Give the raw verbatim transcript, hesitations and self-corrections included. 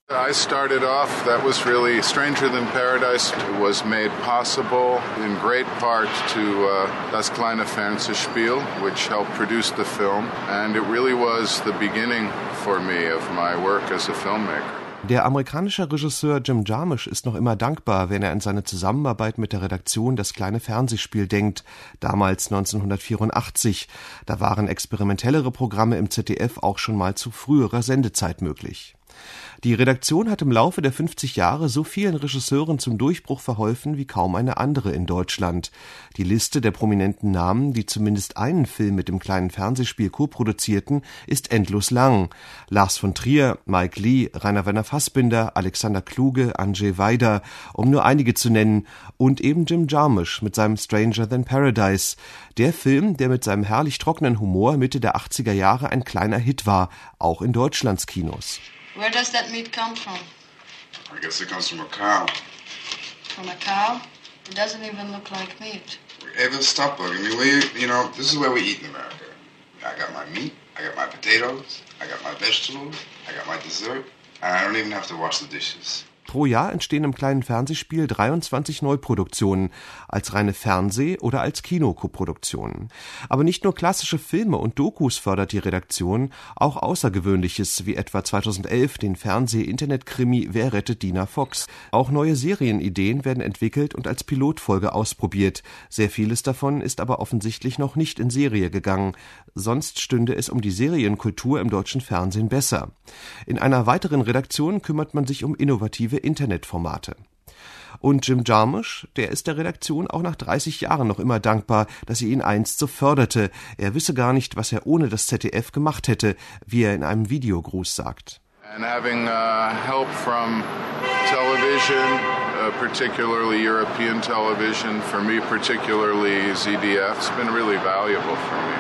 I started off, that was really Stranger Than Paradise. It was made possible in great part to uh, Das kleine Fernsehspiel, which helped produce the film. And it really was the beginning for me of my work as a filmmaker. Der amerikanische Regisseur Jim Jarmusch ist noch immer dankbar, wenn er an seine Zusammenarbeit mit der Redaktion Das kleine Fernsehspiel denkt, damals neunzehnhundertvierundachtzig. Da waren experimentellere Programme im Z D F auch schon mal zu früherer Sendezeit möglich. Die Redaktion hat im Laufe der fünfzig Jahre so vielen Regisseuren zum Durchbruch verholfen wie kaum eine andere in Deutschland. Die Liste der prominenten Namen, die zumindest einen Film mit dem kleinen Fernsehspiel koproduzierten, ist endlos lang. Lars von Trier, Mike Leigh, Rainer Werner Fassbinder, Alexander Kluge, Andrzej Wajda, um nur einige zu nennen, und eben Jim Jarmusch mit seinem Stranger Than Paradise. Der Film, der mit seinem herrlich trockenen Humor Mitte der achtziger Jahre ein kleiner Hit war, auch in Deutschlands Kinos. Where does that meat come from? I guess it comes from a cow. From a cow? It doesn't even look like meat. Ava, stop bugging me, will you? You know, this is where we eat in America. I got my meat, I got my potatoes, I got my vegetables, I got my dessert, and I don't even have to wash the dishes. Pro Jahr entstehen im kleinen Fernsehspiel dreiundzwanzig Neuproduktionen, als reine Fernseh- oder als Kinokoproduktionen. Aber nicht nur klassische Filme und Dokus fördert die Redaktion, auch Außergewöhnliches, wie etwa zweitausendelf den Fernseh-Internet-Krimi Wer rettet Dina Fox. Auch neue Serienideen werden entwickelt und als Pilotfolge ausprobiert. Sehr vieles davon ist aber offensichtlich noch nicht in Serie gegangen. Sonst stünde es um die Serienkultur im deutschen Fernsehen besser. In einer weiteren Redaktion kümmert man sich um innovative Internetformate. Und Jim Jarmusch, der ist der Redaktion auch nach dreißig Jahren noch immer dankbar, dass sie ihn einst so förderte. Er wisse gar nicht, was er ohne das Z D F gemacht hätte, wie er in einem Videogruß sagt. And having uh, help from television, uh, particularly European television, for me particularly Z D F, has been really valuable for me.